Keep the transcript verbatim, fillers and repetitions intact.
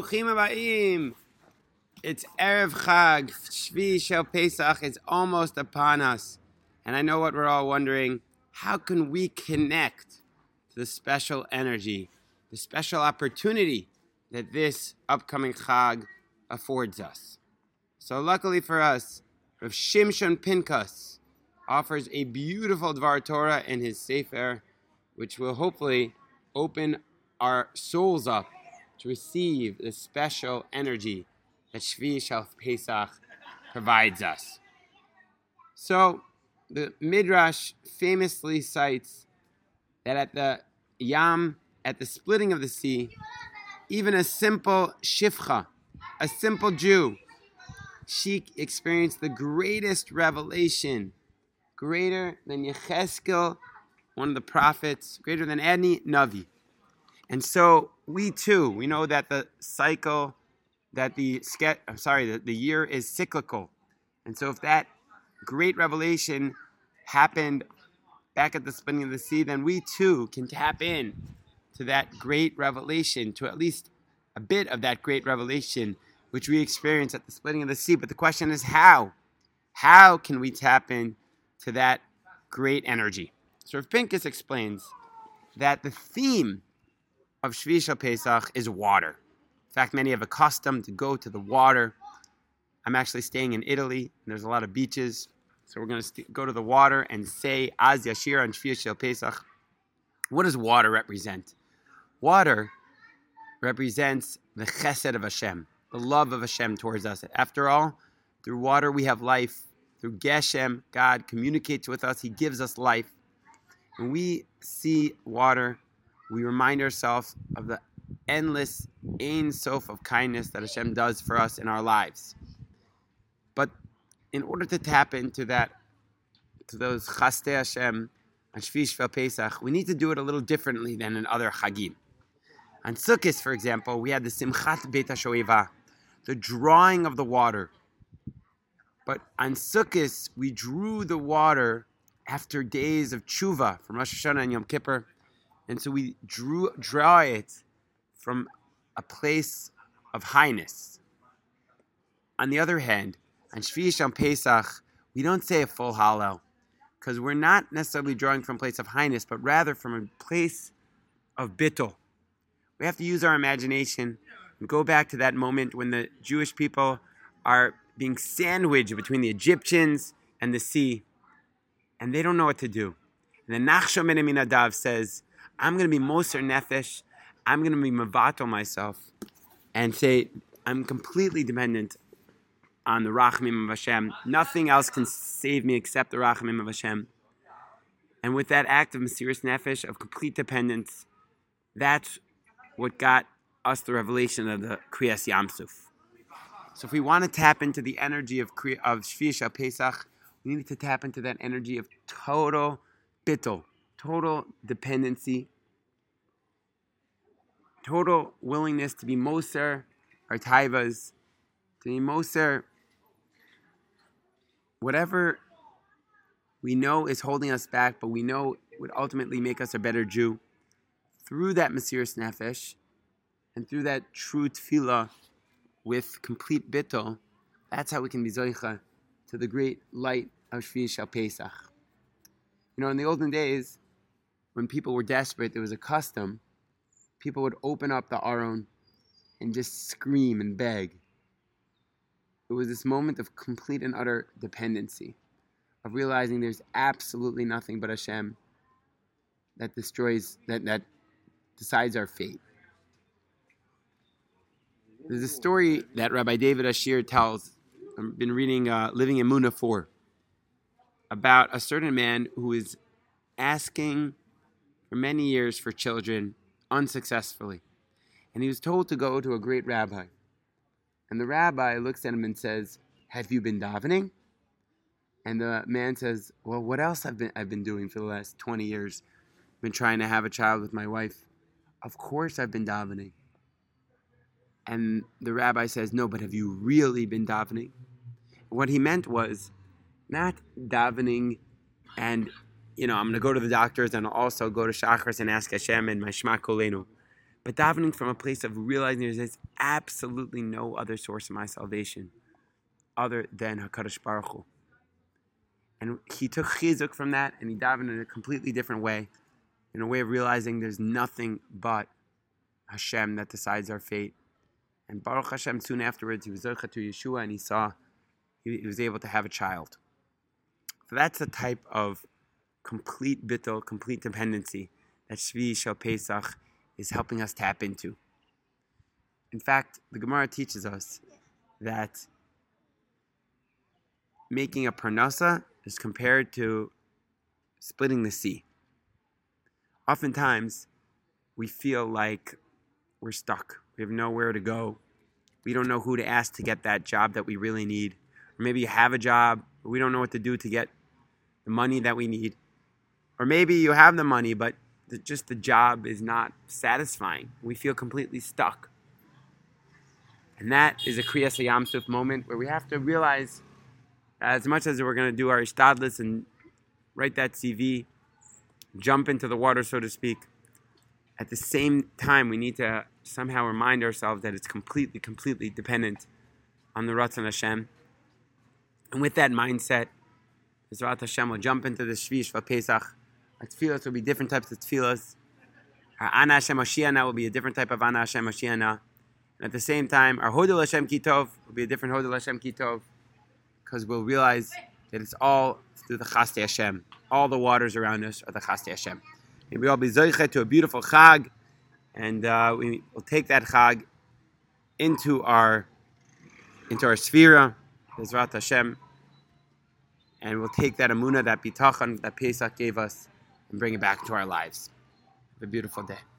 Bruchim Abayim. It's Erev Chag, Shvi Shel Pesach. It's almost upon us. And I know what we're all wondering. How can we connect to the special energy, the special opportunity that this upcoming Chag affords us? So luckily for us, Rav Shimshon Pinkas offers a beautiful Dvar Torah in his Sefer, which will hopefully open our souls up to receive the special energy that Shvi Shel Pesach provides us. So, the Midrash famously cites that at the Yam, at the splitting of the sea, even a simple Shifcha, a simple Jew, she experienced the greatest revelation, greater than Yecheskel, one of the prophets, greater than any Navi. And so we too, we know that the cycle, that the I'm sorry, the, the year is cyclical. And so if that great revelation happened back at the splitting of the sea, then we too can tap in to that great revelation, to at least a bit of that great revelation which we experience at the splitting of the sea. But the question is how? How can we tap in to that great energy? So Rav Pinkus explains that the theme of Shvi Shel Pesach is water. In fact, many have accustomed to go to the water. I'm actually staying in Italy, and there's a lot of beaches. So we're going to st- go to the water and say Az Yashir on Shvi Shel Pesach. What does water represent? Water represents the chesed of Hashem, the love of Hashem towards us. After all, through water we have life. Through Geshem, God communicates with us. He gives us life. When we see water, we remind ourselves of the endless Ein Sof of kindness that Hashem does for us in our lives. But in order to tap into that, to those Chastei Hashem and Shvi Shel Pesach, we need to do it a little differently than in other Chagim. On Sukkot, for example, we had the Simchat Beit HaShoeva, the drawing of the water. But on Sukkot, we drew the water after days of tshuva from Rosh Hashanah and Yom Kippur. And so we drew, draw it from a place of highness. On the other hand, on Shvi Shel Pesach, we don't say a full Hallel, because we're not necessarily drawing from a place of highness, but rather from a place of bittul. We have to use our imagination and go back to that moment when the Jewish people are being sandwiched between the Egyptians and the sea, and they don't know what to do. And the Nachshon ben Aminadav says, I'm going to be Moser Nefesh, I'm going to be Mavato myself, and say, I'm completely dependent on the Rachamim of Hashem. Nothing else can save me except the Rachamim of Hashem. And with that act of Mesiras Nefesh, of complete dependence, that's what got us the revelation of the Kriyas Yamsuf. So if we want to tap into the energy of, of Shvi Shel Pesach, we need to tap into that energy of total bittul, total dependency, total willingness to be moser our taivas, to be moser whatever we know is holding us back, but we know would ultimately make us a better Jew. Through that Mesiras Nefesh and through that true tefillah with complete bittul, that's how we can be zoicha to the great light of Shvi Shel Pesach. You know, in the olden days, when people were desperate, there was a custom. People would open up the Aron and just scream and beg. It was this moment of complete and utter dependency, of realizing there's absolutely nothing but Hashem that destroys, that, that decides our fate. There's a story that Rabbi David Ashir tells. I've been reading uh, Living Emunah four, about a certain man who is asking for many years for children unsuccessfully. And he was told to go to a great rabbi. And the rabbi looks at him and says, have you been davening? And the man says, well, what else have been I've been doing for the last twenty years? I've been trying to have a child with my wife. Of course I've been davening. And the rabbi says, no, but have you really been davening? What he meant was not davening and, you know, I'm going to go to the doctors and I'll also go to Shachris and ask Hashem and my Shema Kolenu. but davening from a place of realizing there's absolutely no other source of my salvation other than HaKadosh Baruch Hu. And he took chizuk from that, and he davened in a completely different way, in a way of realizing there's nothing but Hashem that decides our fate. And Baruch Hashem, soon afterwards, he was zocheh to Yeshua, and he saw he, he was able to have a child. So that's the type of complete bittul, complete dependency that Shvi Shel Pesach is helping us tap into. In fact, the Gemara teaches us that making a parnasa is compared to splitting the sea. Oftentimes, we feel like we're stuck. We have nowhere to go. We don't know who to ask to get that job that we really need. Or maybe you have a job, but we don't know what to do to get the money that we need. Or maybe you have the money, but the, just the job is not satisfying. We feel completely stuck. And that is a Kriyas Yam Suf moment where we have to realize, as much as we're going to do our ishtadlis and write that C V, jump into the water, so to speak, at the same time, we need to somehow remind ourselves that it's completely, completely dependent on the Ratzon Hashem. And with that mindset, Bezrat Hashem will jump into the Shvi Shel Pesach. Our tefillas will be different types of tefillas. Our Ana Hashem Hoshiana will be a different type of Ana Hashem Hoshiana. And at the same time, our Hodel Hashem Ki Tov will be a different Hodel Hashem Ki Tov, because we'll realize that it's all through the Chastei Hashem. All the waters around us are the Chastei Hashem. May we all be zocheh to a beautiful Chag, and uh, we will take that Chag into our into our Sfira, Bezrat Hashem, and we'll take that Amunah, that Bitachon that Pesach gave us, and bring it back to our lives. Have a beautiful day.